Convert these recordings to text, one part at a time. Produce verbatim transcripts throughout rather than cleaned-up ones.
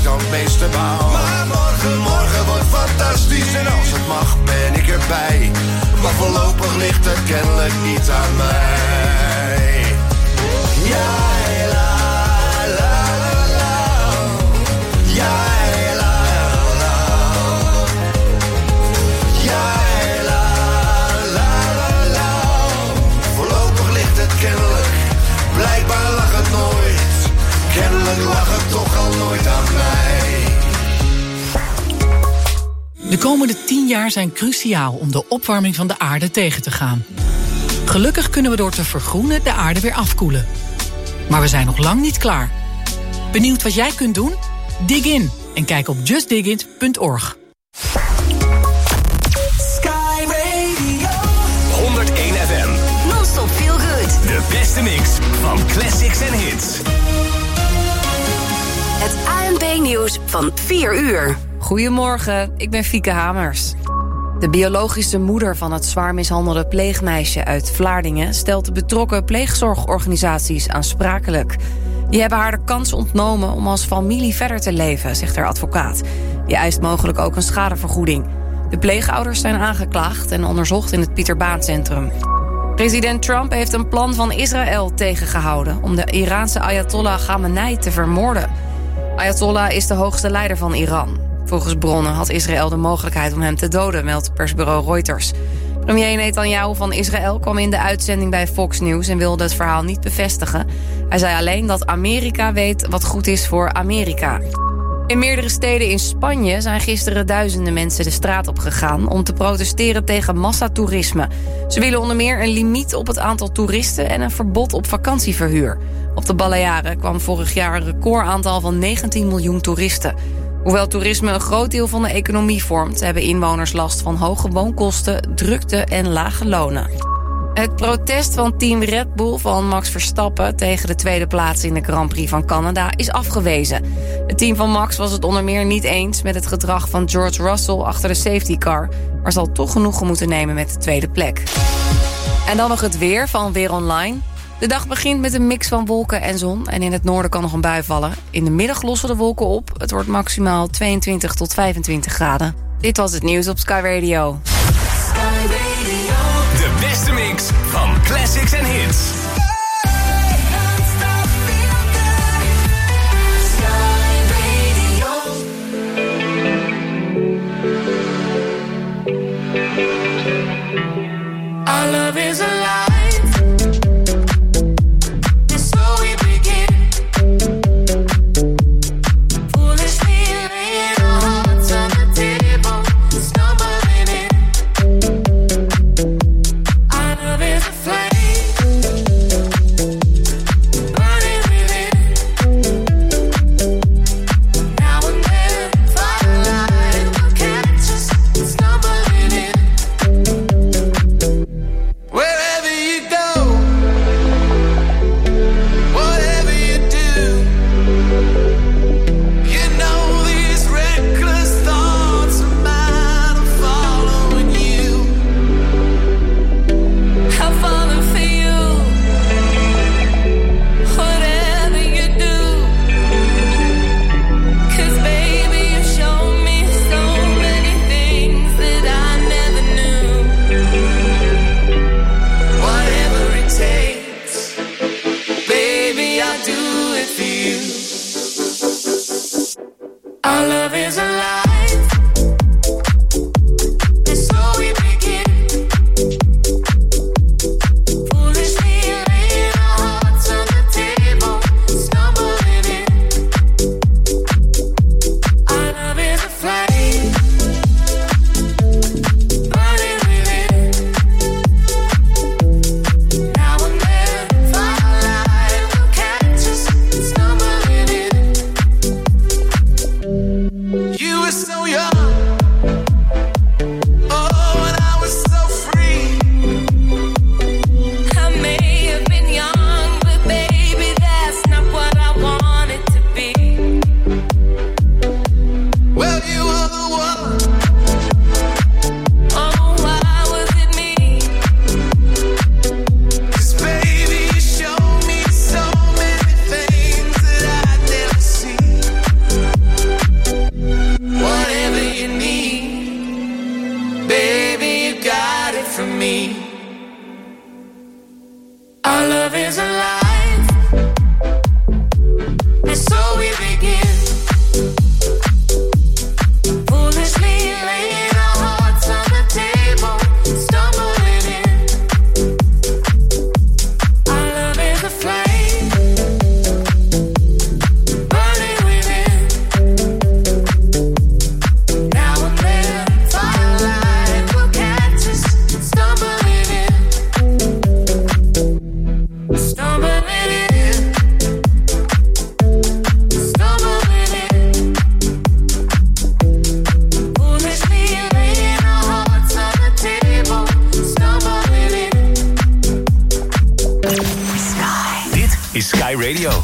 kan het meeste behouden. Maar morgen, morgen wordt fantastisch en als het mag ben ik erbij. Maar voorlopig ligt het kennelijk niet aan mij. Ja, la, la, la, la. Ja, la, la. Ja, la, la, la, la. Voorlopig ligt het kennelijk, blijkbaar lag het nooit. Kennelijk lag het toch al nooit aan mij. De komende tien jaar zijn cruciaal om de opwarming van de aarde tegen te gaan. Gelukkig kunnen we door te vergroenen de aarde weer afkoelen. Maar we zijn nog lang niet klaar. Benieuwd wat jij kunt doen? Dig in en kijk op just dig it punt org. Sky Radio honderdéén F M. Non-stop feel good. De beste mix van classics en hits. Het A N P-nieuws van vier uur. Goedemorgen, ik ben Fieke Hamers. De biologische moeder van het zwaar mishandelde pleegmeisje uit Vlaardingen stelt de betrokken pleegzorgorganisaties aansprakelijk. Die hebben haar de kans ontnomen om als familie verder te leven, zegt haar advocaat. Die eist mogelijk ook een schadevergoeding. De pleegouders zijn aangeklaagd en onderzocht in het Pieter Baan Centrum. President Trump heeft een plan van Israël tegengehouden om de Iraanse Ayatollah Khamenei te vermoorden. Ayatollah is de hoogste leider van Iran. Volgens bronnen had Israël de mogelijkheid om hem te doden, meldt persbureau Reuters. Premier Netanyahu van Israël kwam in de uitzending bij Fox News en wilde het verhaal niet bevestigen. Hij zei alleen dat Amerika weet wat goed is voor Amerika. In meerdere steden in Spanje zijn gisteren duizenden mensen de straat op gegaan om te protesteren tegen massatoerisme. Ze willen onder meer een limiet op het aantal toeristen en een verbod op vakantieverhuur. Op de Balearen kwam vorig jaar een recordaantal van negentien miljoen toeristen. Hoewel toerisme een groot deel van de economie vormt, hebben inwoners last van hoge woonkosten, drukte en lage lonen. Het protest van team Red Bull van Max Verstappen tegen de tweede plaats in de Grand Prix van Canada is afgewezen. Het team van Max was het onder meer niet eens met het gedrag van George Russell achter de safety car, maar zal toch genoegen moeten nemen met de tweede plek. En dan nog het weer van Weer Online. De dag begint met een mix van wolken en zon en in het noorden kan nog een bui vallen. In de middag lossen de wolken op. Het wordt maximaal tweeëntwintig tot vijfentwintig graden. Dit was het nieuws op Sky Radio. Sky Radio. De beste mix van classics en hits. Non-stop feel good. Sky Radio. Our love is alive. Flame. Radio.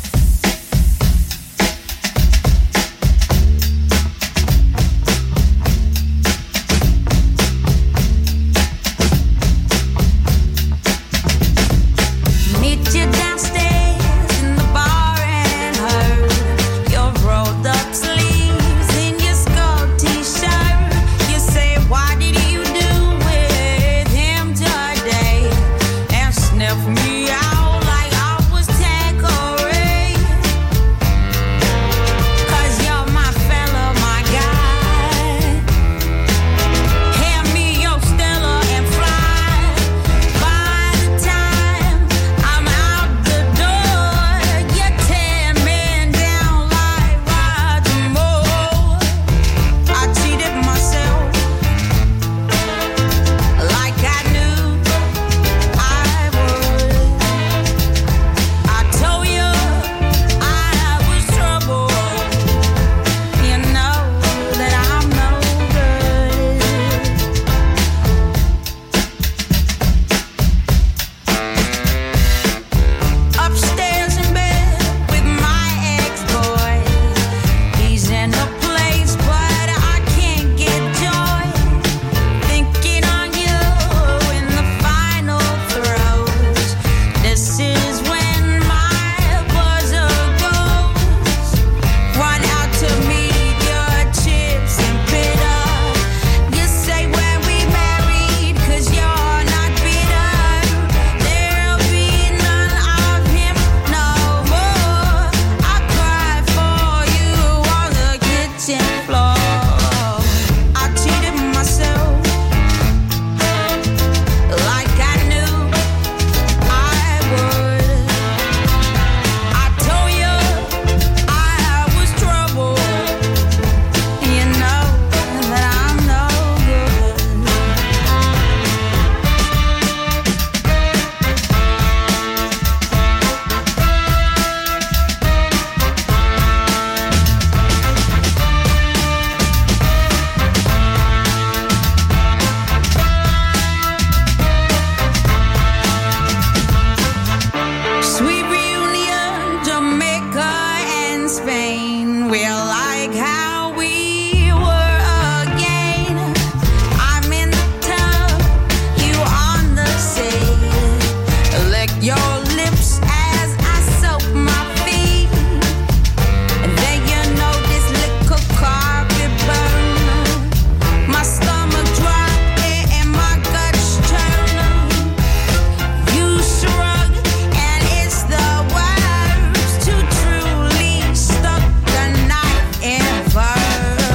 Fire.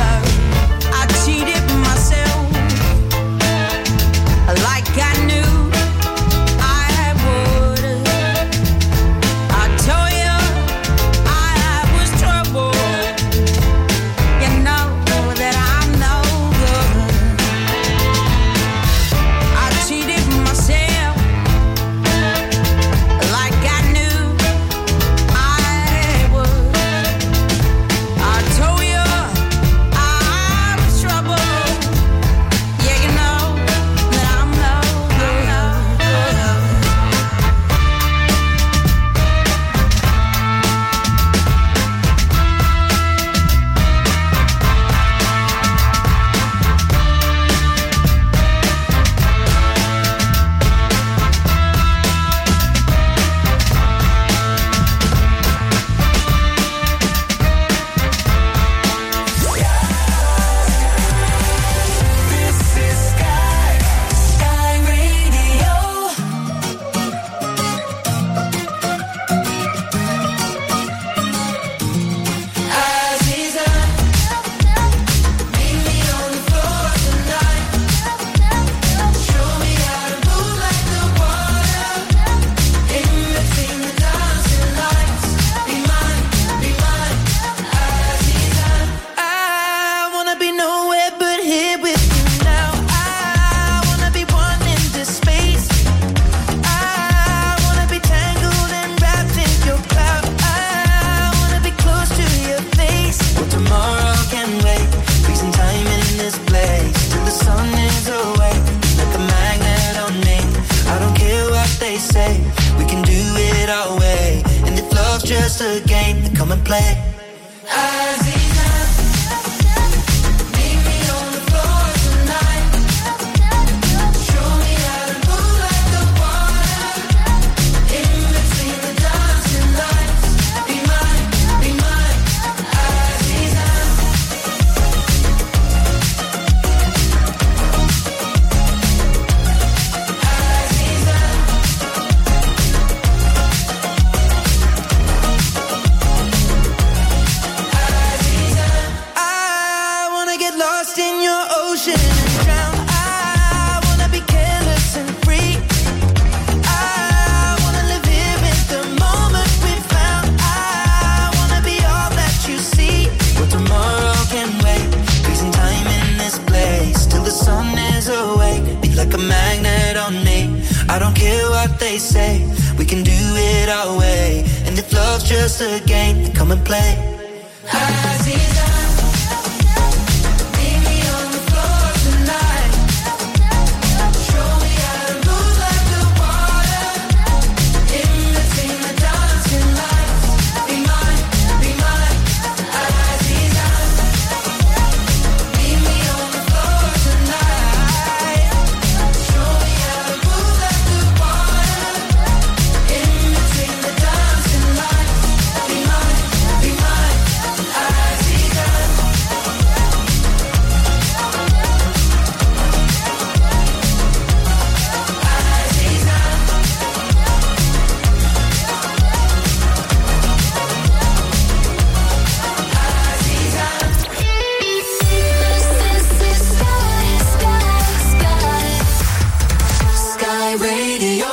come and play. I don't care what they say, we can do it our way. And if love's just a game, then come and play. Aziza, meet me on the floor tonight. Show me how to move like the water. In between the dancing lights. Be mine, be mine, Aziza. Meet me on the floor tonight. Show me how to move like the water. In between the dancing lights. Be mine, be mine, Aziza. Sky Radio.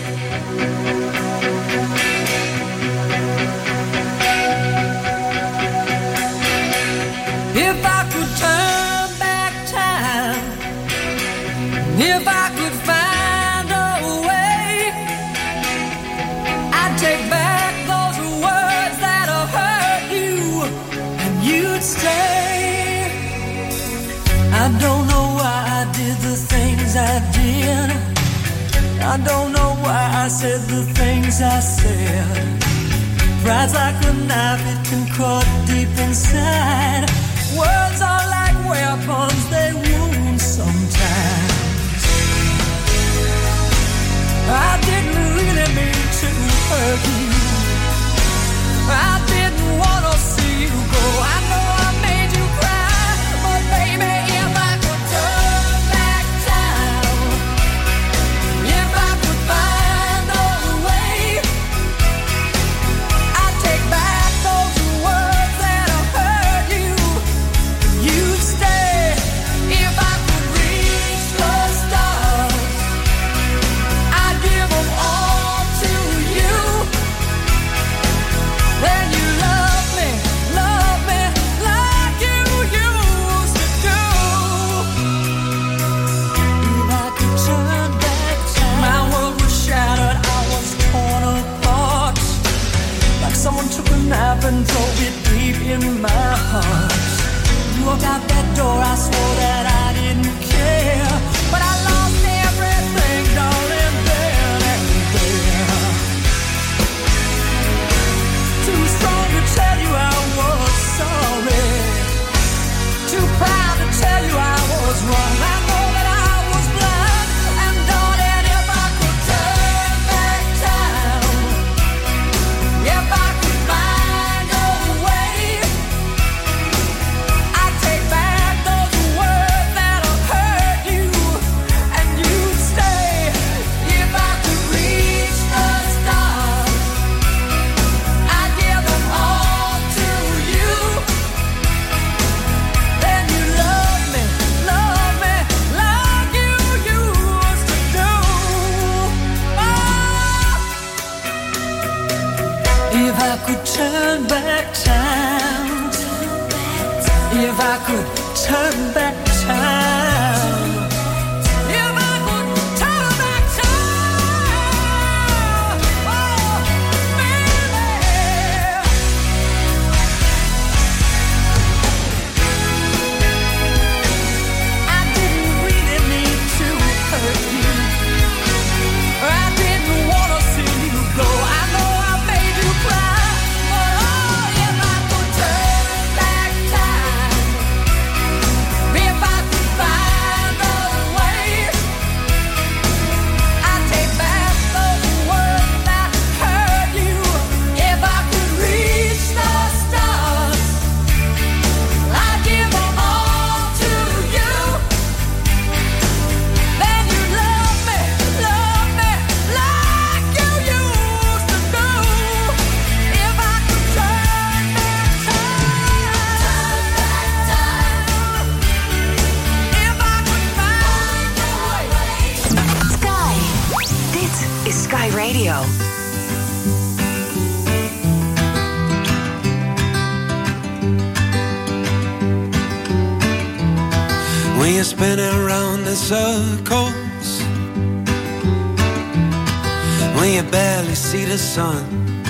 If I could turn back time, if I could find a way, I'd take back those words that have hurt you, and you'd stay. I don't know why I did the things I did. I don't know why I said the things I said. Pride's like a knife, it can cut deep inside. Words are like weapons, they wound sometimes. I didn't really mean to hurt you. I didn't want to see you go. I know I made you cry, but baby, if I could turn back time, if I could find a way, I'd take back those words that have hurt you. You'd stay. If I could reach the stars, I'd give them all to you. Then you love me, love me like you used to do. If I could turn back time, my world was shattered, I was torn apart. Like someone took a knife and drove it deep in my heart. You walked out that door, I swore that I didn't care. But I lost everything, darling, then and there. Too strong to tell you I was sorry. Too proud to tell you I was wrong. I know that I was blind. And darling, if I could turn back time, if I could find a way, I'd take back those words that have hurt you, and you'd stay. If I could reach the stars, I'd give them all to you. Then you love me, love me like you used to do. Oh. If I could turn back time, if I could turn back time, if I could turn back time, oh, baby. I didn't really mean to hurt you. I didn't want to see you go. I know I made you cry, but oh, if when you're spinning around in circles, when you barely see the sun,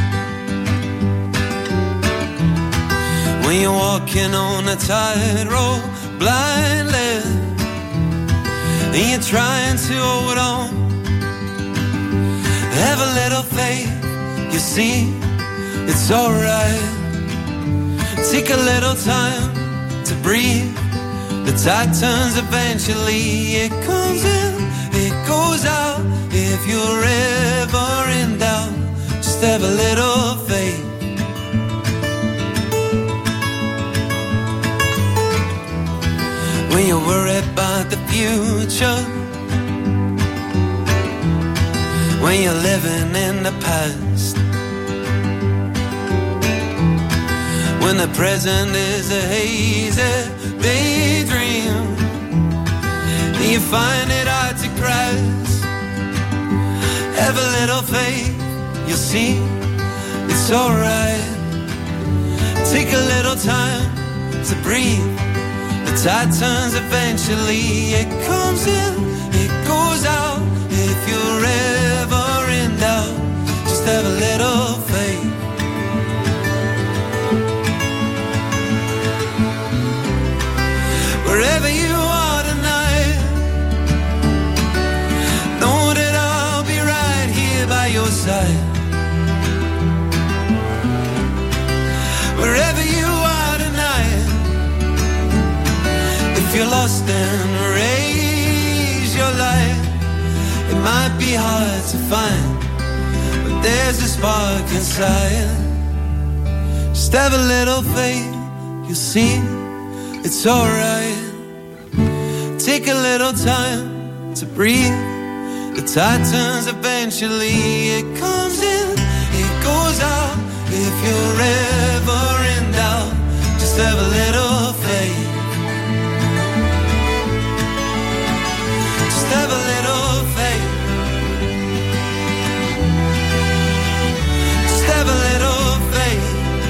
when you're walking on a tightrope blindly, and you're trying to hold on. Have a little faith, you see, it's alright. Take a little time to breathe. The tide turns eventually. It comes in, it goes out. If you're ever in doubt, just have a little faith. When you're worried about the future, when you're living in the past, when the present is a hazy daydream, and you find it hard to grasp, have a little faith, you'll see, it's alright. Take a little time to breathe. The tide turns eventually. It comes in, it goes out. If you're ever in doubt, just have a little faith. Wherever you are tonight, know that I'll be right here by your side. Wherever you are tonight, if you're lost and raise your light. It might be hard to find, but there's a spark inside. Just have a little faith, you'll see, it's alright. Take a little time to breathe. The tide turns eventually. It comes in, it goes out. If you're ever in doubt, just have a little faith. Just have a little faith. Just have a little faith.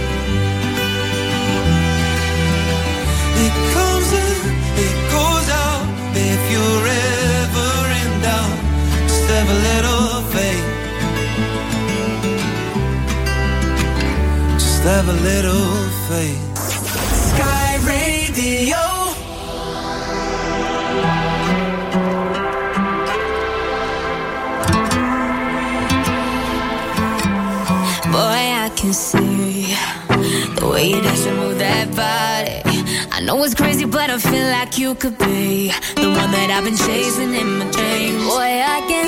It comes in, it goes out. If you're ever in doubt, just have a little faith. Just have a little faith. Sky Radio. Boy, I can see the way you dance and move that body. I know it's crazy, but I feel like you could be the one that I've been chasing in my dreams. Boy, I can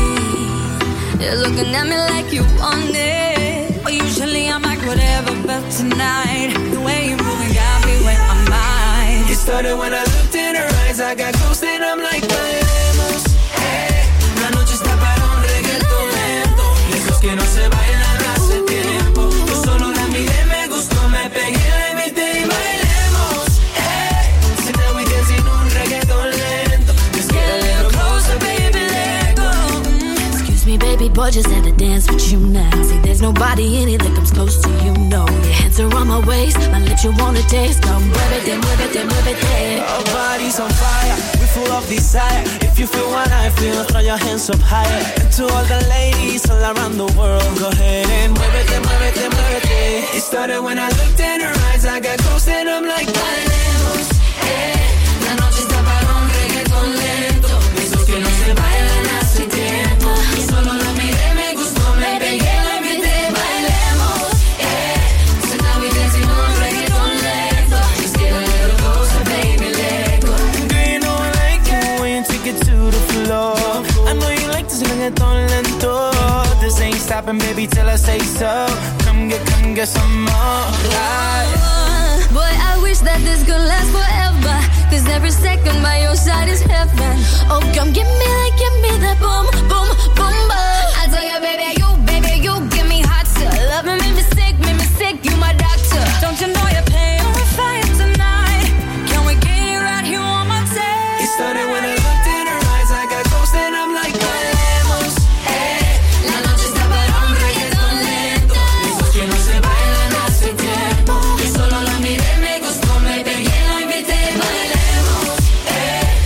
see you're looking at me like you want it. But usually I'm like whatever, but tonight the way you moving got me where I'm at. It started when I looked in her eyes. I got close and I'm like, bailemos. Hey, la noche está para un reggaetón lento. Esos que no se bailan hace tiempo. Yo solo la miré, me gustó, me pegué, la invité y bailemos. Hey, so now we dancing un reggaetón lento. Just get a little closer, baby, let go. Mm, excuse me, baby boy, just had to dance with you now. See, there's nobody in it that comes close to you, no. Your hands are on my waist, my lips you wanna taste. Come muévete, muévete, muévete. Our bodies on fire, we full of desire. If you feel what I feel, throw your hands up higher. And to all the ladies all around the world, go ahead and muévete, muévete, muévete. It started when I looked in her eyes. I got close and I'm like, bailemos. Eh, la noche está para un reggaetón lento. Esos que no se bailan hace tiempo. Y solo la miré, me gustó, me pegué, la invité, bailemos. Eh, so now we dancing on reggaetón lento. Just get a little closer, baby, let go. Do you know I like it when you take it to the floor? I know you like this reggaeton lento. This ain't stopping, baby, till I say so. Come get, come get some more. Right. Uh, boy, I wish that this could last forever. Cause every second by your side is heaven. Oh, come give me like, give me that boom, boom, boom, boom. I tell you, baby, you, baby, you give me hot stuff. Loving me, me sick, me, me sick, you my doctor. Don't you know you're paying for fire tonight? Can we get it right here on my tape? It started when I looked in her eyes. I got close and I'm like, bailemos. Eh, la noche está para un reggaetón lento. Esos que no se bailan hace tiempo. Y solo la miré, me gustó, me pegué, la invité, bailemos. Eh,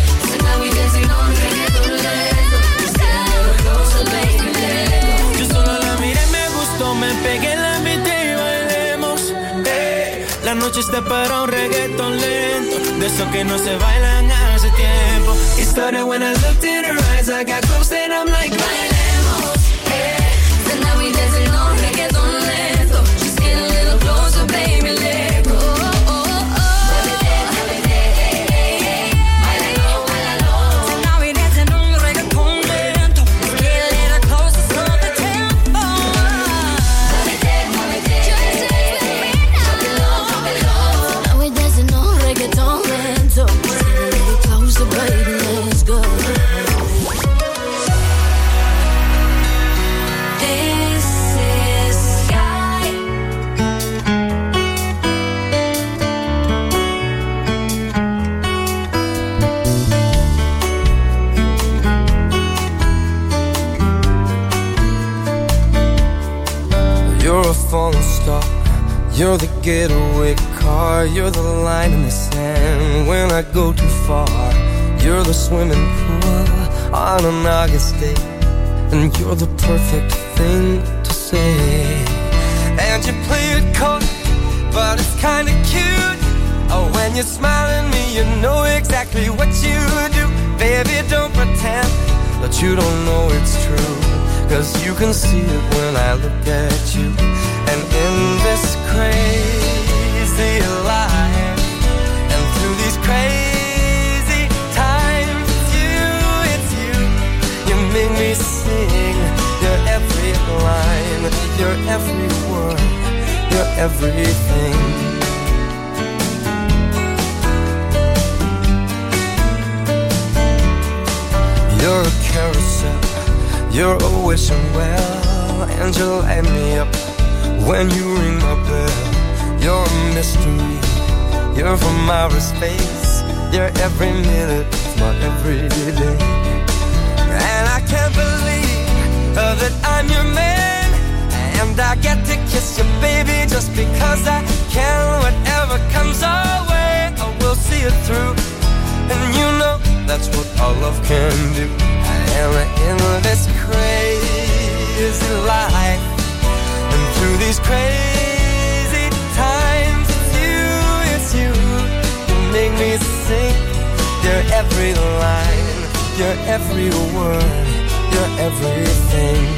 noche está para un reggaeton lento, de esos que no se bailan hace tiempo. It started when I looked in her eyes, I got close and I'm like, bailemos, eh. Tonight we dancing on reggaeton lento. Just get a little closer, baby, let go. Falling star, you're the getaway car, you're the line in the sand when I go too far. You're the swimming pool on an August day, and you're the perfect thing to say. And you play it cold, but it's kinda cute. Oh, when you smile at me, you know exactly what you do. Baby, don't pretend that you don't know it's true, 'cause you can see it when I look at you. And in this crazy life, and through these crazy times, it's you, it's you. You make me sing your every line, your every word, your everything. You're a carousel, you're a wishing well, and you light me up when you ring my bell. You're a mystery, you're from outer space, you're every minute of my everyday. And I can't believe uh, that I'm your man, and I get to kiss you, baby, just because I can. Whatever comes our way, I will see it through, and you know that's what our love can do. And in this crazy life, and through these crazy times, it's you, it's you. You make me sing your every line, your every word, your everything.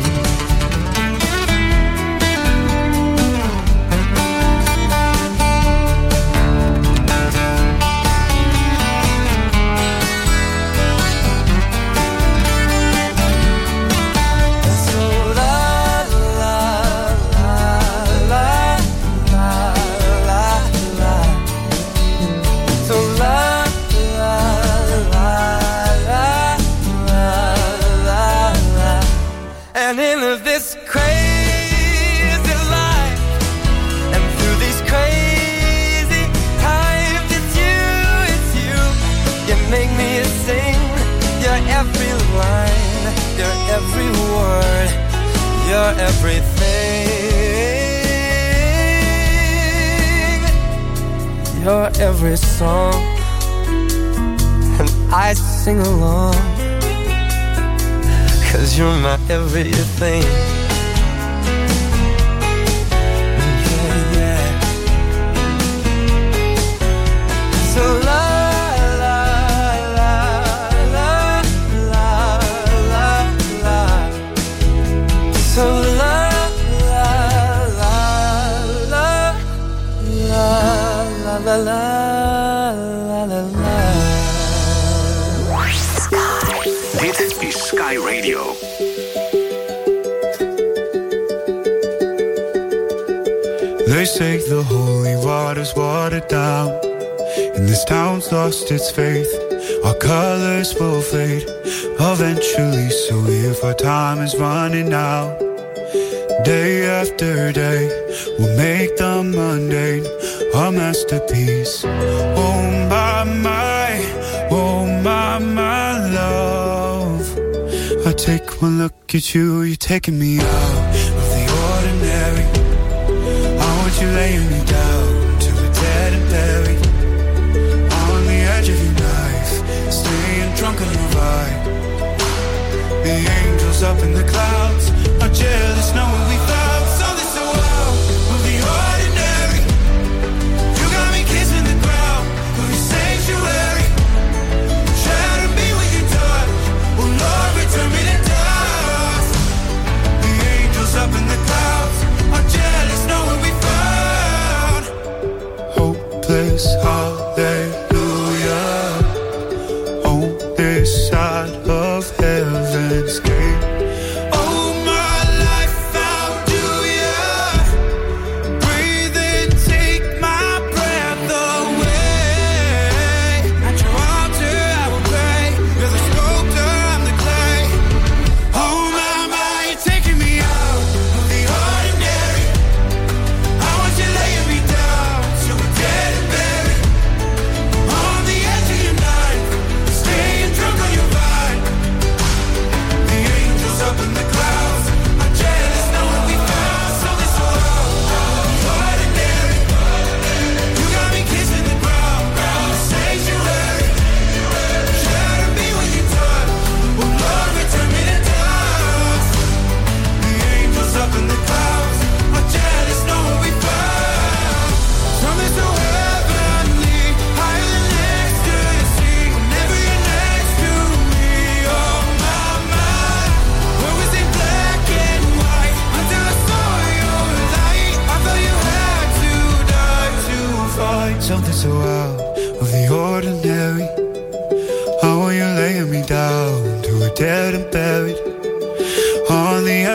Every word, you're everything. You're every song, and I sing along, 'cause you're my everything. Yeah, yeah. So love. So la la la la la la la la la la. Sky. Dit is Sky Radio. They say the holy water's watered down, and this town's lost its faith. Our colors will fade eventually, so if our time is running out, day after day, we'll make the mundane a masterpiece. Oh my, my, oh my, my love. I take one look at you, you're taking me out of the ordinary. I want you laying me down to a dead and buried, on the edge of your knife, staying drunk on your vibe. The angels up in the clouds are jealous knowing we found something so wild of the ordinary. You got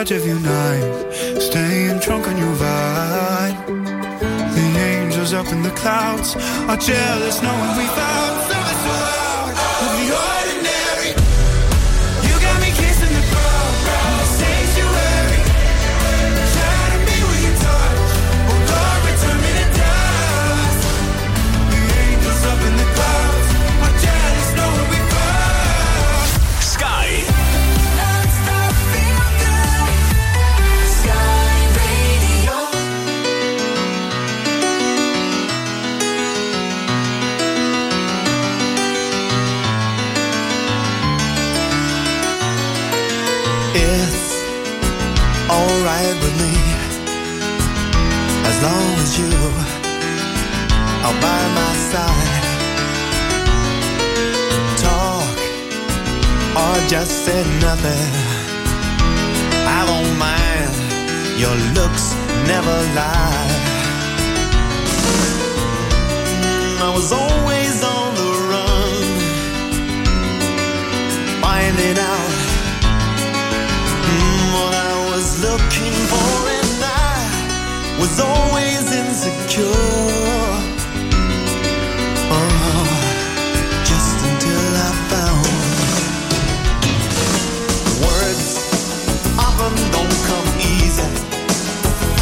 touch of your knife, staying drunk on your vine. The angels up in the clouds are jealous knowing we found something so loud of the ordinary. You got me kissing the ground, the sanctuary. Shatter me with your touch, oh Lord, return me to dust. The angels up in the clouds are jealous knowing we found Sky. Alright with me, as long as you are by my side. Talk or just say nothing, I won't mind, your looks never lie. I was always on the run, finding out what I was looking for, and I was always insecure. Oh, just until I found words often don't come easy.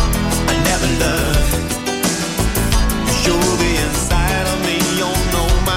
I never learned. You'll be inside of me, you'll know my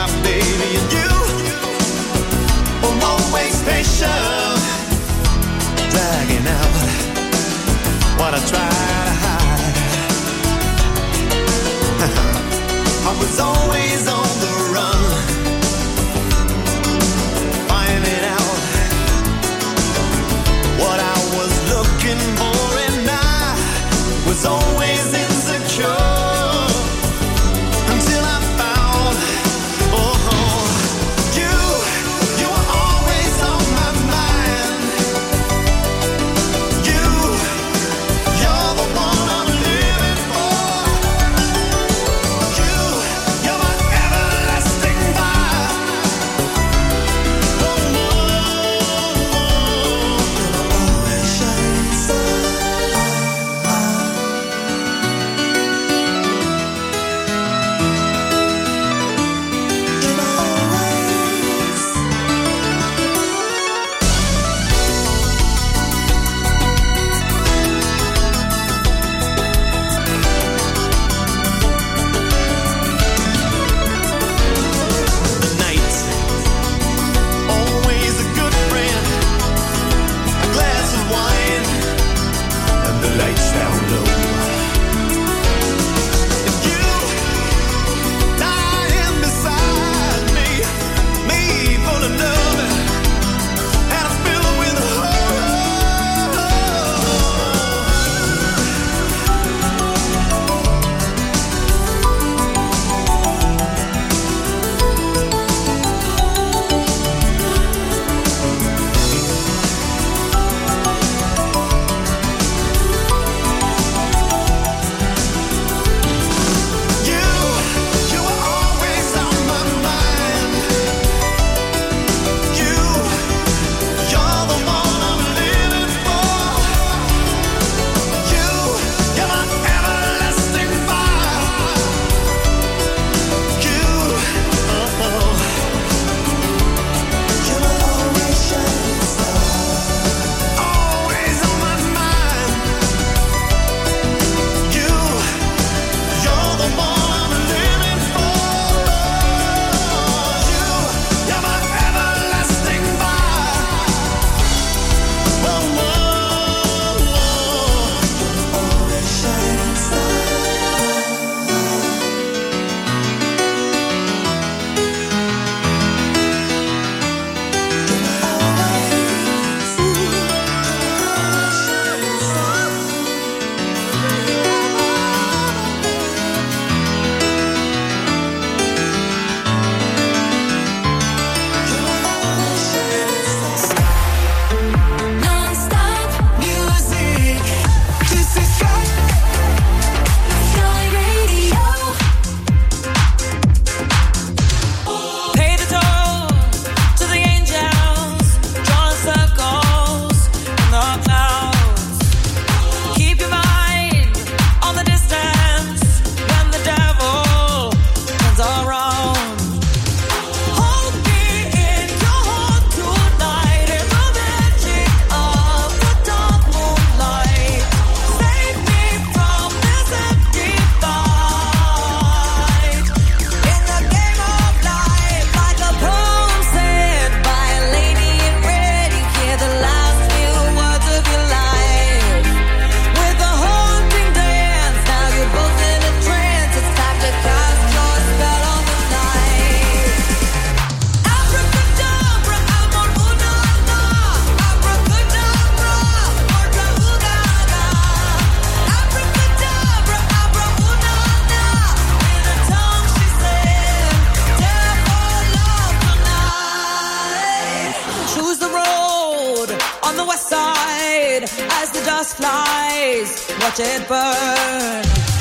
just flies. Watch it burn.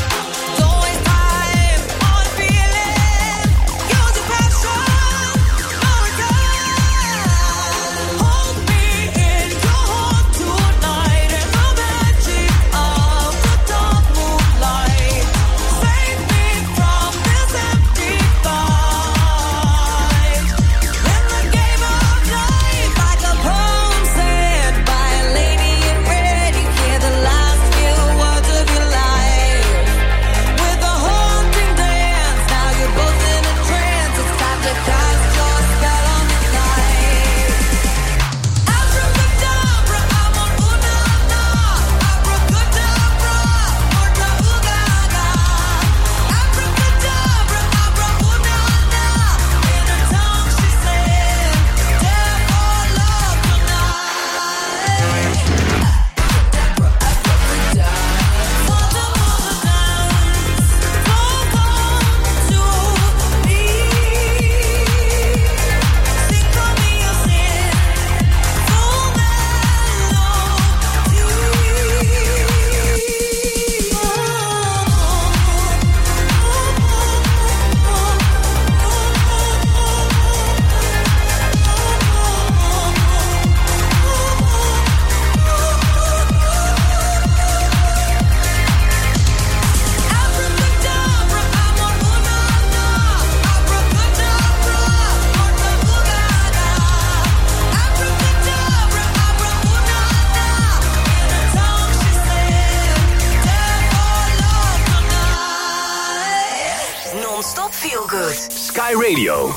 Sky Radio.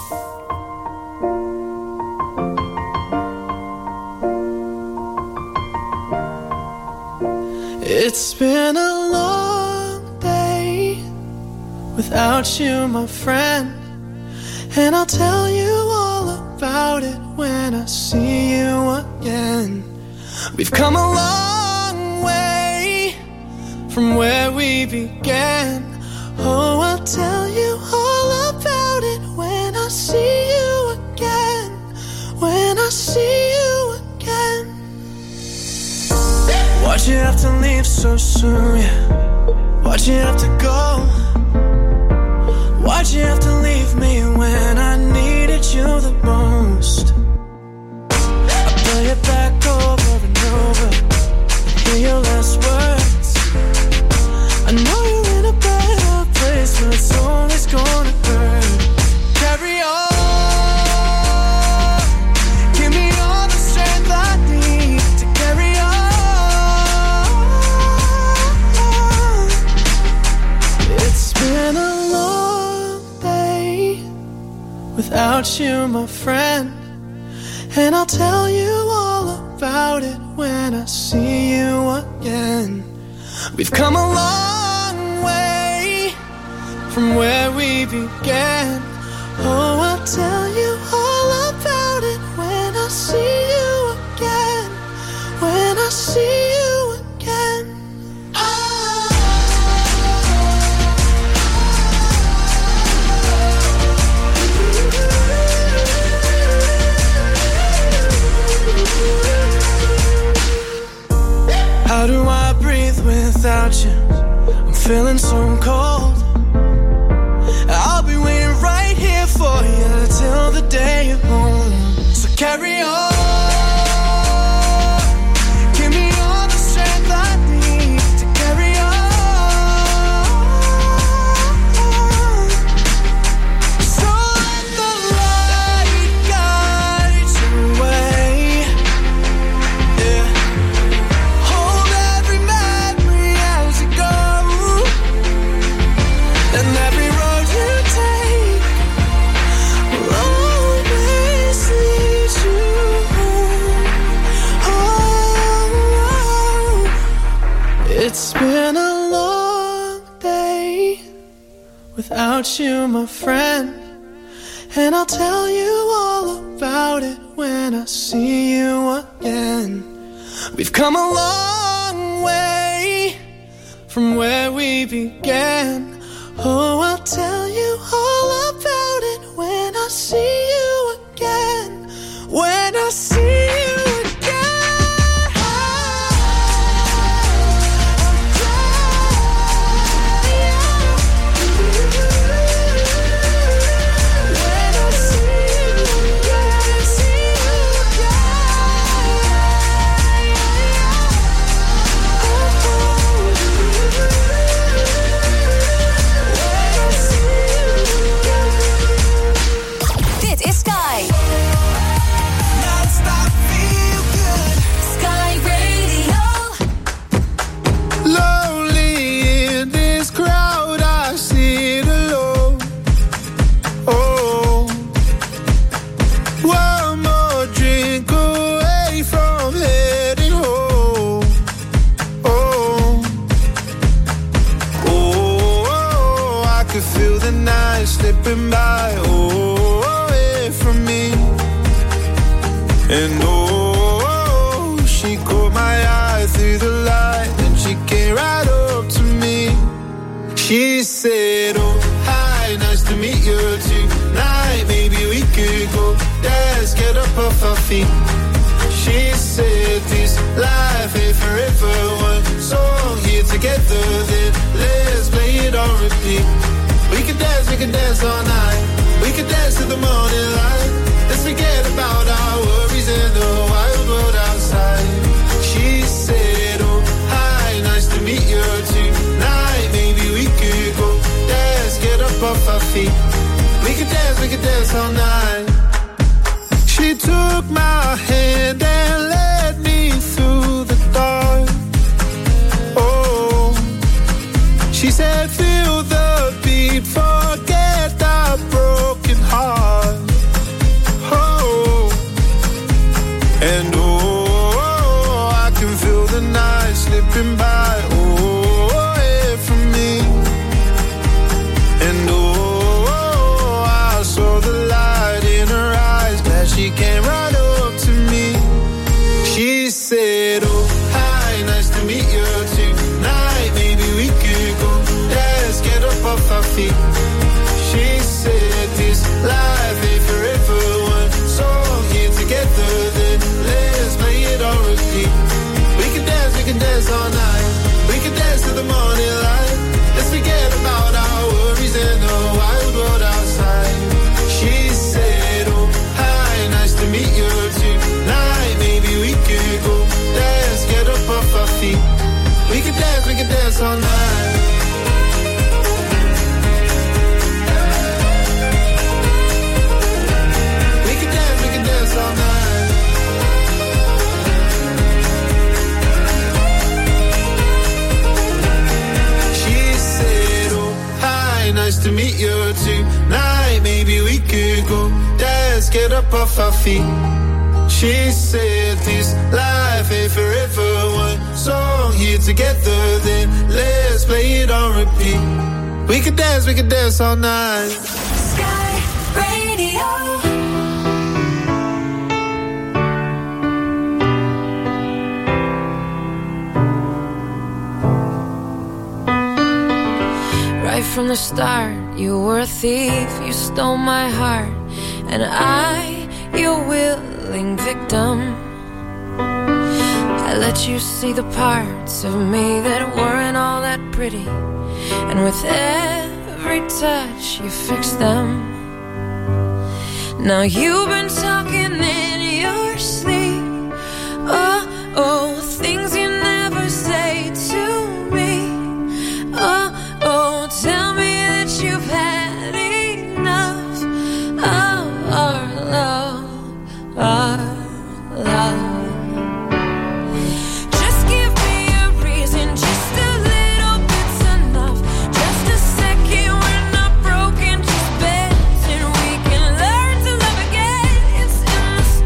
It's been a long day without you, my friend, and I'll tell you all about it when I see you again. We've come a long way from where we began. Oh, I'll tell you all about it when I see you again. When I see you again. Why'd you have to leave so soon, yeah? Why'd you have to go? Why'd you have to leave me when I needed you the most? I play it back over and over, hear your last words. I know you're in a better place, but it's always gonna hurt. Carry on. Give me all the strength I need to carry on. It's been a long day without you, my friend, and I'll tell you all about it when I see you again. We've come a long way from where we began. Oh, I'll tell you all about it when I see you again. When I see you again. How do I breathe without you? I'm feeling so cold. I'll be waiting right here for you till the day you're home. So carry on. Give me all the strength I need to carry on. So let the light guide your way. Yeah. Hold every memory as you go, and every road you take will always lead you home. Oh, it's been a long day without you, my friend, and I'll tell you all about it when I see you again. We've come a long way from where we began. Oh, I'll tell you all about it when I see you again. When I see you again. And oh, she caught my eye through the light, and she came right up to me. She said, oh, hi, nice to meet you tonight. Maybe we could go dance, get up off our feet. She said, this life ain't forever. One song here together, then let's play it on repeat. We could dance, we could dance all night. We could dance to the morning light. Let's forget about our worries in the wild world outside. She said, oh, hi, nice to meet you tonight. Maybe we could go dance, get up off our feet. We could dance, we could dance all night. She took my hand and led me through the dark. Oh, she said, feel the beat, forget the broken heart. Oh, and oh, I can feel the night slipping by. Oh, away from me. And oh, I saw the light in her eyes. Glad she came right up to me. She said, oh, hi, nice to meet you tonight. Maybe we could go dance, get up off our feet. She said, this life ain't forever. One song here together, then let's play it on repeat. We can dance, we can dance all night. We can dance to the morning light. Let's forget about our worries and the wild world outside. She said, oh, hi, nice to meet you tonight. Maybe we could go dance, get up off our feet. We can dance, we can dance all night. We can dance, we can dance all night. She said, oh, hi, nice to meet you tonight. Maybe we could go dance, get up off our feet. She said, this life ain't forever. One song here together, then let's play it on repeat. We could dance, we could dance all night. Sky Radio. Right from the start, you were a thief. You stole my heart, and I, your willing victim. I let you see the parts of me that weren't all that pretty, and with every touch you fixed them. Now you've been talking in your sleep. Oh, oh, things you never say to me. Oh, oh, tell me that you've had enough of our love, our love. Just give me a reason, just a little bit's enough. Just a second, we're not broken, just bent, and we can learn to love again. It's in the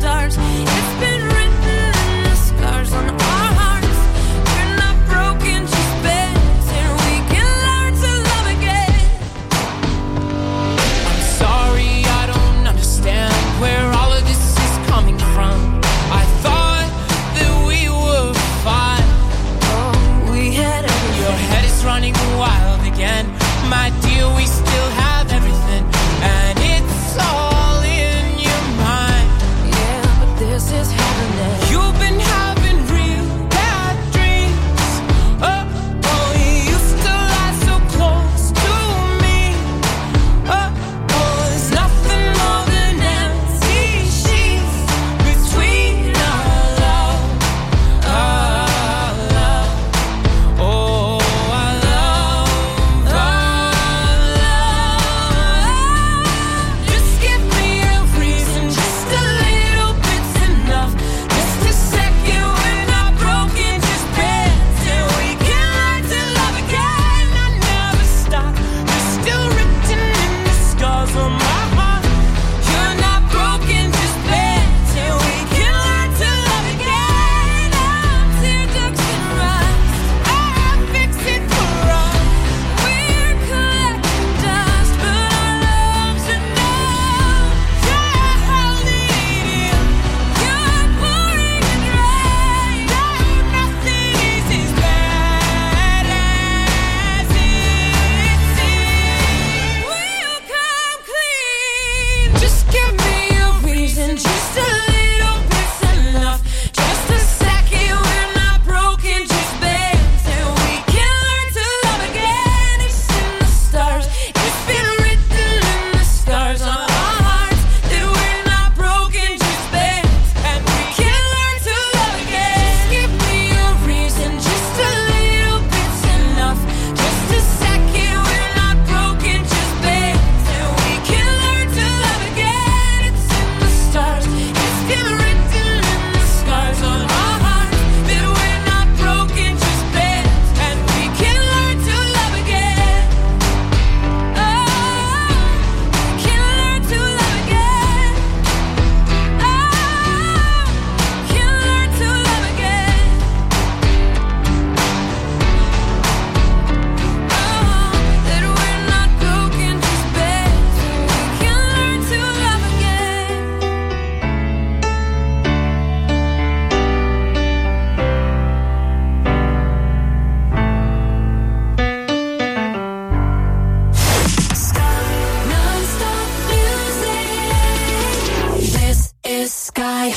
Sky.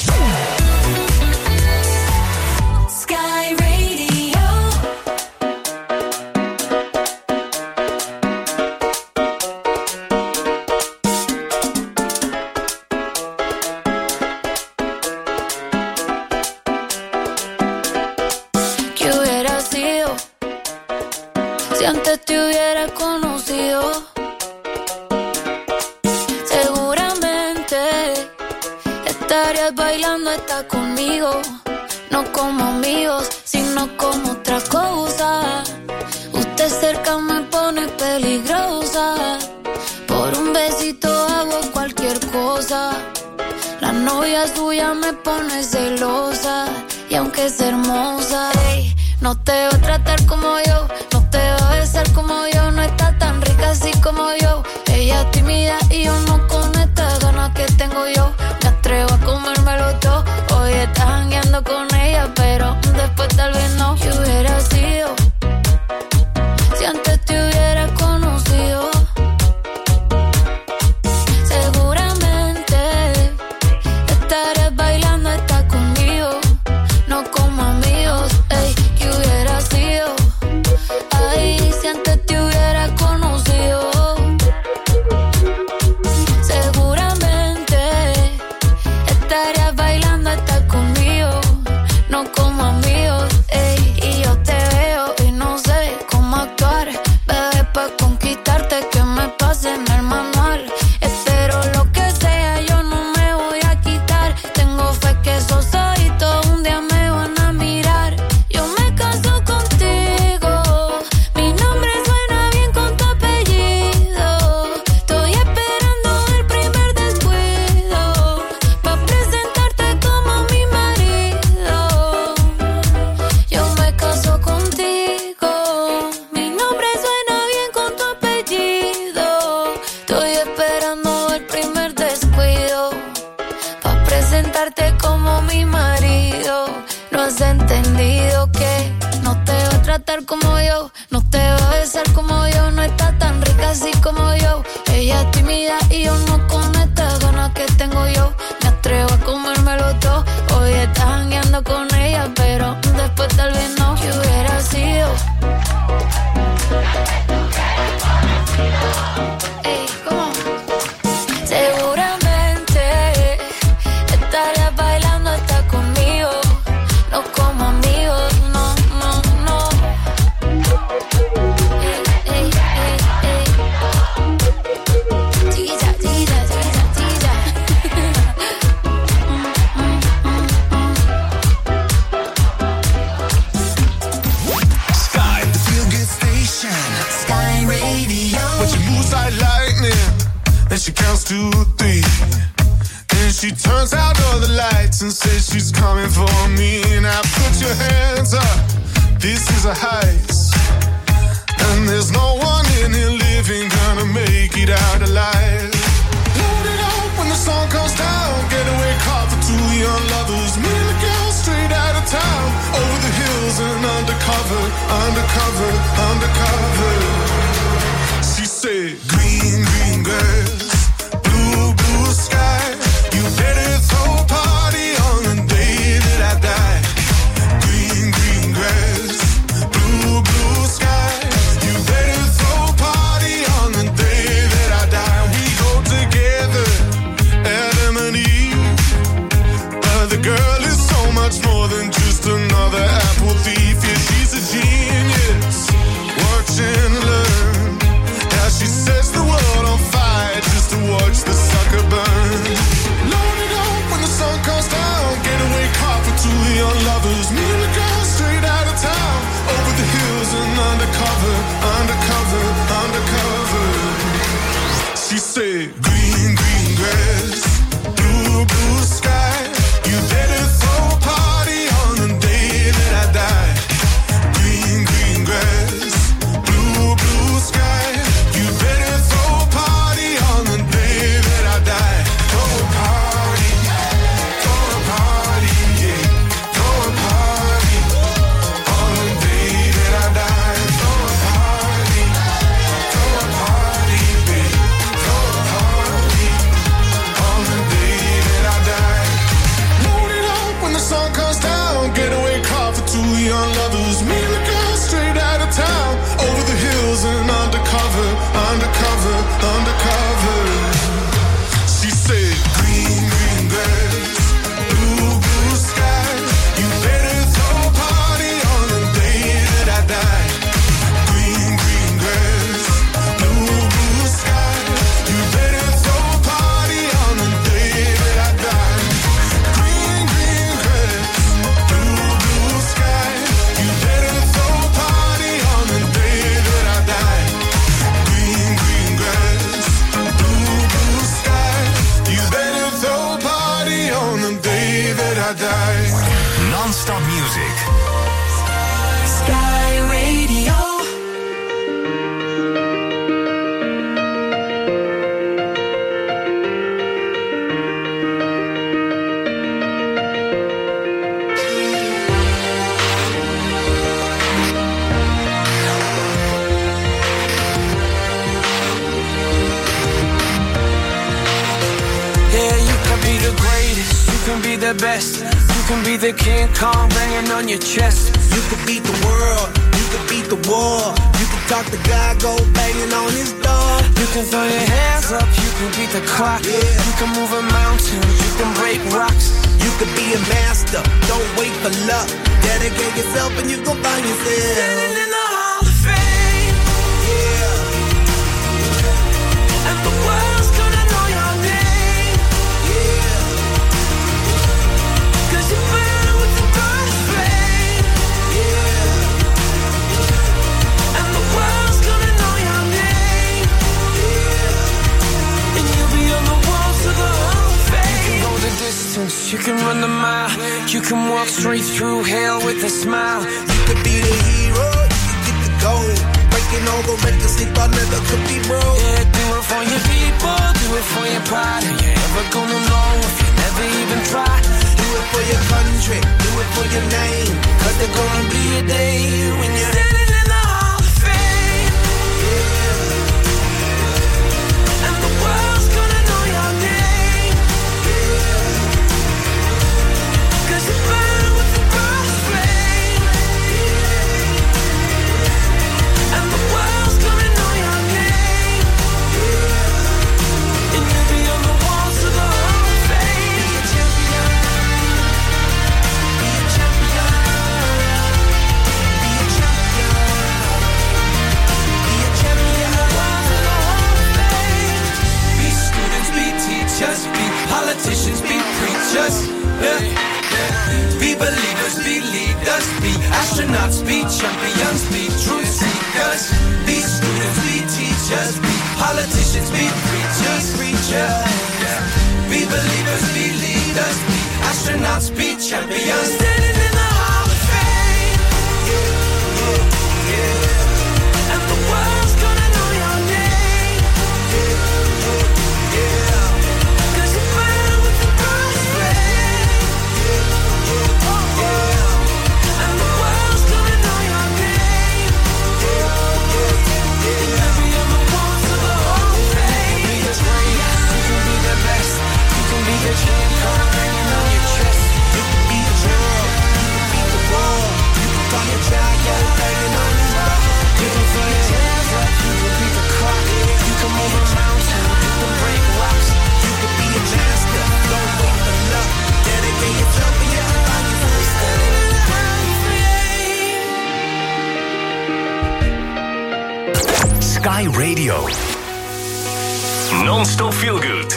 Sky Radio. ¿Qué hubiera sido si antes te hubiera conocido? Seguramente estarías bailando, estás conmigo. No como amigos, sino como otra cosa. Usted cerca me pone peligrosa. Por un besito hago cualquier cosa. La novia suya me pone celosa. Y aunque es hermosa, ey, no te va a tratar como yo, no te va a besar como yo, no está tan rica así como yo. Ella es tímida y yo no con estas ganas que tengo yo. Me atrevo a comérmelo todo. Hoy estás jangueando con ella, pero después tal vez no. ¿Qué hubiera sido si antes te hubiera conocido? Seguramente estarías bailando, estás conmigo. No como amigos, ey, ¿qué hubiera sido? Ay, si antes te hubiera conocido. Seguramente estarías bailando, estás conmigo. No como amigos, ey, y yo te veo y no sé cómo actuar. Bebé, pa' conquistarte que me pase en el manual. Espero lo que sea, yo no me voy a quitar. Tengo fe que esos ojitos un día me van a mirar. Yo me caso contigo, mi nombre suena bien con tu apellido. Estoy esperando el primer descuido pa' presentarte como mi marido. Yo me caso contigo, mi nombre suena bien con tu apellido. Estoy esperando el primer descuido pa' presentarte como mi marido. No has entendido que no te va a tratar como yo, no te va a besar como yo, no está tan rica así como yo. Ella es tímida y yo no con estas ganas que tengo yo. Me atrevo a comérmelo todo. Hoy estás jangueando con ella, pero después tal vez no. ¿Qué hubiera sido? Ey, ¿cómo? Seguramente estarías bailando, estás conmigo. No como amigos, no, no, no. Ey, ey, ey, ey. Chiquilla, chiquilla, chiquilla, chiquilla. Sky, the feel good station. Sky Radio. When she moves like lightning, and she counts to three, and she turns out all the lights and says she's coming for me. Now put your hands up. This is a heist, and there's no one in here living gonna make it out alive. Load it up when the sun comes down. Getaway car for two young lovers. Me and the girl straight out of town. Over the hills and undercover, undercover, undercover. She said, green, green grass, blue, blue sky. You better throw a party on the day that I die. Green, green grass, blue, blue sky. You better throw a party on the day that I die. We go together, Adam and Eve. But the girl is so much more than just another apple thief. Yeah, she's a genius. Watch and learn. How she sets the world on fire just to watch the sucker burn. Load it up when the sun comes down. Getaway car for two young lovers. Me and the girl straight out of town. Over the hills and undercover, undercover, undercover. She said, green, green grass, blue, blue sky. You better throw a party on the day that I die. Green, green grass, blue, blue sky. You better throw a party on the day that I die. say green, green grass, blue, blue sky. You better throw a party on the day that I die. Green, green grass, blue, blue sky. You better throw a party on the day that I die. Green, green grass, blue, blue sky. You better throw a party on the day that I die. Green, green grass, blue, blue sky. You better throw a party on the day that I die. Non-stop music. Sky Radio. Yeah, you can be the greatest, you can be the best. You can be the King Kong banging on your chest. You could beat the world, you could beat the war. You can talk to God, go banging on his door. You can throw your hands up, you can beat the clock. Yeah. You can move a mountain, you can break rocks. You could be a master, don't wait for luck. Dedicate yourself and you gon' find yourself Standing in the Hall of Fame. Yeah. And the world's gonna know your name. Yeah. Cause you burn with the bright flame. Yeah. And the world's gonna know your name. Yeah. And you'll be on the walls of the Hall of Fame. You can go the distance, you can run the mile. You can walk straight through hell with a smile. You could be the hero, you could get the gold. Breaking all the records they thought never could be broke. Yeah, do it for your people, do it for your pride. Are you ever gonna know if you never even try? Do it for your country, do it for your name. Cause there's gonna be a day when you're standing in the Hall of Fame. Yeah. And the world's gonna know your name. Yeah. Cause you burn with the bright flame. And the world's gonna know your name. And you'll be on the walls of the Hall of Fame. Be a champion. Be a champion. Be a champion. Be a champion. The walls of the Hall of Fame. Be students, be teachers, be politicians, be preachers. Yeah. Yeah. Be believers, be leaders, be astronauts, be champions, be truth seekers. Be students, be teachers, be politicians, be preachers, preachers. Yeah. Be believers, be leaders, be astronauts, be champions. Standing in the Hall of Fame. Yeah. Yeah. And the world's gonna know your name. Yeah. Cause you burn with the bright flame. And the world's gonna know your name. And you'll be on the walls of the Hall of Fame. You can be the greatest, you can be the best. You can be the King Kong banging on your chest. You can beat the world, you can beat the war. You can talk your child, go banging on his door. You can throw your hands up, you can beat the clock. You can move a mountain, you can break rocks. You can be a master, don't wait for luck. Dedicate yourself and you can find yourself standing in the Hall of Fame. Sky Radio. Non-stop feel good.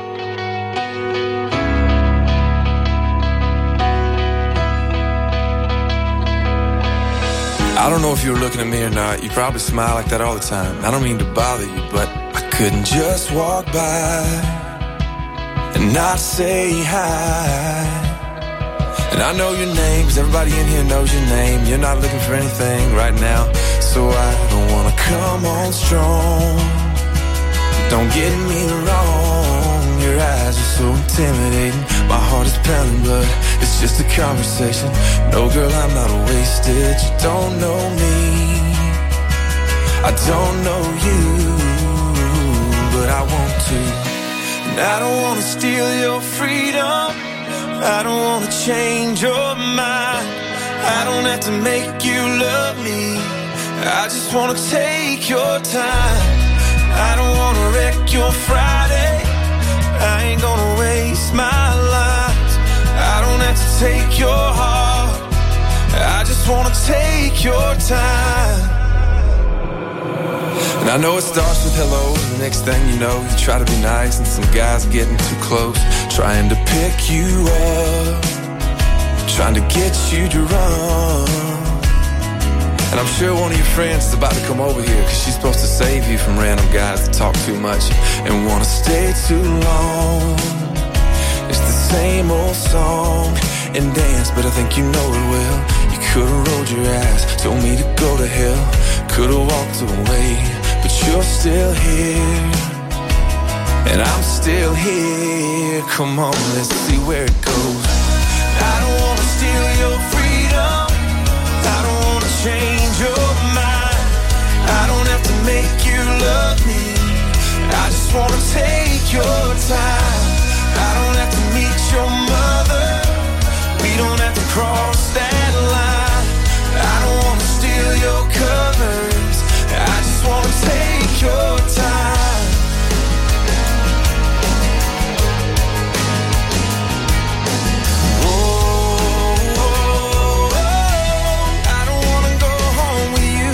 I don't know if you were looking at me or not. You probably smile like that all the time. I don't mean to bother you, but I couldn't just walk by and not say hi. And I know your name, cause everybody in here knows your name. You're not looking for anything right now, so I don't wanna come on strong. Don't get me wrong, your eyes are so intimidating. My heart is pounding, but it's just a conversation. No, girl, I'm not wasted. You don't know me, I don't know you, but I want to. And I don't wanna steal your freedom, I don't wanna change your mind. I don't have to make you love me, I just wanna take your time. I don't wanna wreck your Friday, I ain't gonna waste my life. I don't have to take your heart. I just wanna take your time. And I know it starts with hello, and the next thing you know, you try to be nice, and some guy's getting too close, trying to pick you up, trying to get you to run. And I'm sure one of your friends is about to come over here, cause she's supposed to save you from random guys that talk too much and wanna stay too long. It's the same old song and dance, but I think you know it well. You could've rolled your ass, told me to go to hell, could've walked away, but you're still here, and I'm still here. Come on, let's see where it goes. I don't wanna steal your freedom, I don't wanna change your mind, I don't have to make you love me, I just wanna take your time. I don't have to meet your mother, we don't have to cross that line. I don't wanna steal your covers, I just wanna take your time. Oh, oh, oh, I don't wanna go home with you.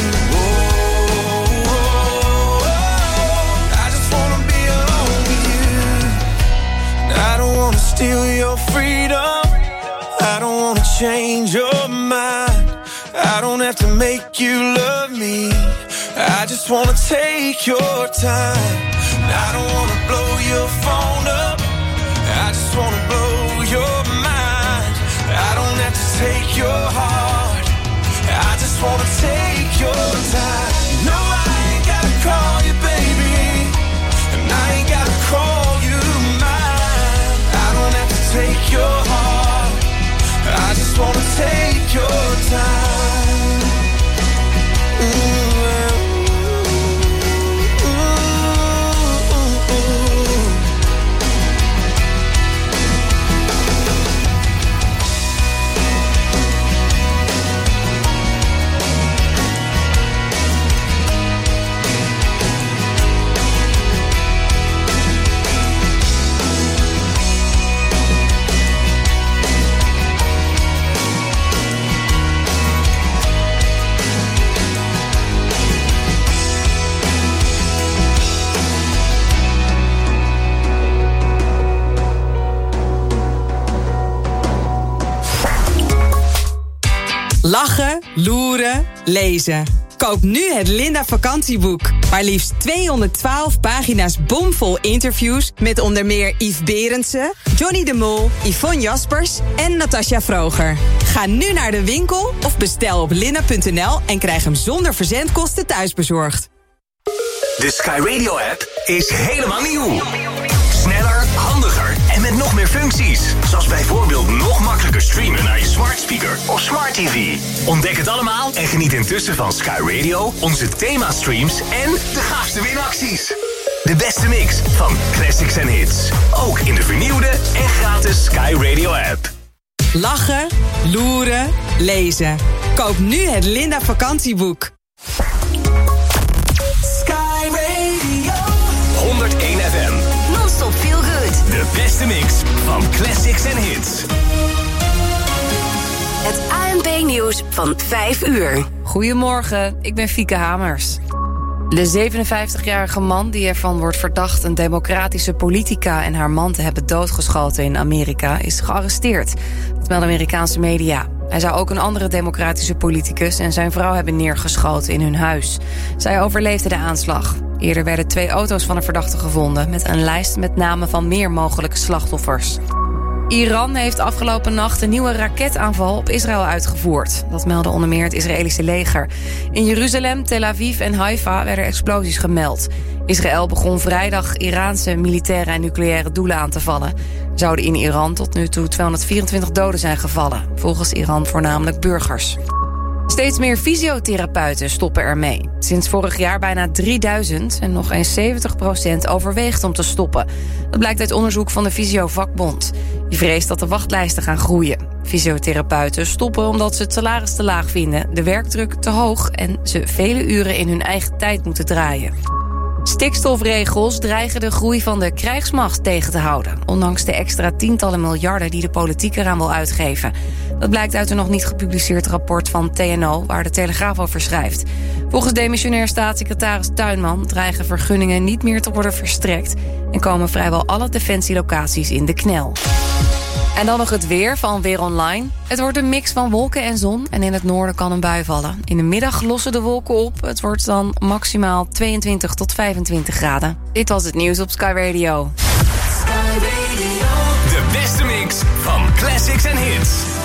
Oh, oh, oh, I just wanna be alone with you. I don't wanna steal your freedom, I don't wanna change your mind, I don't have to make you love me, I just wanna take your time. I don't wanna blow your phone up, I just wanna blow your mind. I don't have to take your heart, I just wanna take your time. No, I ain't gotta call you baby, and I ain't gotta call you mine. I don't have to take your heart, I just wanna take your time. Ooh. Lachen, loeren, lezen. Koop nu het Linda vakantieboek. Maar liefst tweehonderdtwaalf pagina's bomvol interviews met onder meer Yves Berendsen, Johnny de Mol, Yvonne Jaspers en Natasja Vroger. Ga nu naar de winkel of bestel op linda punt n l en krijg hem zonder verzendkosten thuisbezorgd. De Sky Radio app is helemaal nieuw. Sneller, handiger en met nog meer functies. Zoals bijvoorbeeld nog makkelijker streamen naar je smart speaker of smart T V. Ontdek het allemaal en geniet intussen van Sky Radio, onze themastreams en de gaafste winacties. De beste mix van classics en hits. Ook in de vernieuwde en gratis Sky Radio app. Lachen, loeren, lezen. Koop nu het Linda vakantieboek. Sky Radio honderdéén F M. Non-stop feel good. De beste mix van classics en hits. Het A N P-nieuws van vijf uur. Goedemorgen, ik ben Fieke Hamers. De zevenenvijftigjarige man die ervan wordt verdacht een democratische politica en haar man te hebben doodgeschoten in Amerika is gearresteerd. Dat melden Amerikaanse media. Hij zou ook een andere democratische politicus en zijn vrouw hebben neergeschoten in hun huis. Zij overleefden de aanslag. Eerder werden twee auto's van de verdachte gevonden met een lijst met namen van meer mogelijke slachtoffers. Iran heeft afgelopen nacht een nieuwe raketaanval op Israël uitgevoerd. Dat meldde onder meer het Israëlische leger. In Jeruzalem, Tel Aviv en Haifa werden explosies gemeld. Israël begon vrijdag Iraanse militaire en nucleaire doelen aan te vallen. Er zouden in Iran tot nu toe tweehonderdvierentwintig doden zijn gevallen. Volgens Iran voornamelijk burgers. Steeds meer fysiotherapeuten stoppen ermee. Sinds vorig jaar bijna drieduizend en nog eens zeventig procent overweegt om te stoppen. Dat blijkt uit onderzoek van de Fysiovakbond. Die vreest dat de wachtlijsten gaan groeien. Fysiotherapeuten stoppen omdat ze het salaris te laag vinden, de werkdruk te hoog en ze vele uren in hun eigen tijd moeten draaien. Stikstofregels dreigen de groei van de krijgsmacht tegen te houden, ondanks de extra tientallen miljarden die de politiek eraan wil uitgeven. Dat blijkt uit een nog niet gepubliceerd rapport van T N O, waar de Telegraaf over schrijft. Volgens demissionair staatssecretaris Tuinman dreigen vergunningen niet meer te worden verstrekt en komen vrijwel alle defensielocaties in de knel. En dan nog het weer van Weer Online. Het wordt een mix van wolken en zon en in het noorden kan een bui vallen. In de middag lossen de wolken op. Het wordt dan maximaal tweeëntwintig tot vijfentwintig graden. Dit was het nieuws op Sky Radio. De beste mix van classics en hits.